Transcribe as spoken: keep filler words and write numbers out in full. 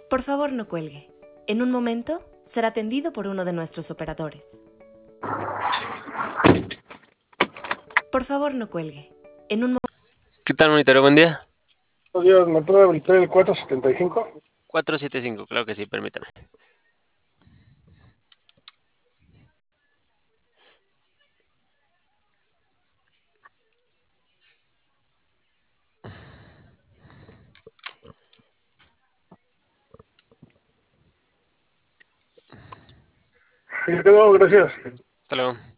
Por favor, no cuelgue. En un momento será atendido por uno de nuestros operadores. Por favor, no cuelgue. En un mo- ¿Qué tal, monitoreo? Buen día. Buenos días, ¿me puede habilitar el cuatro setenta y cinco? cuatro siete cinco, claro que sí, permítame. Sí, quedó, gracias. Hasta luego.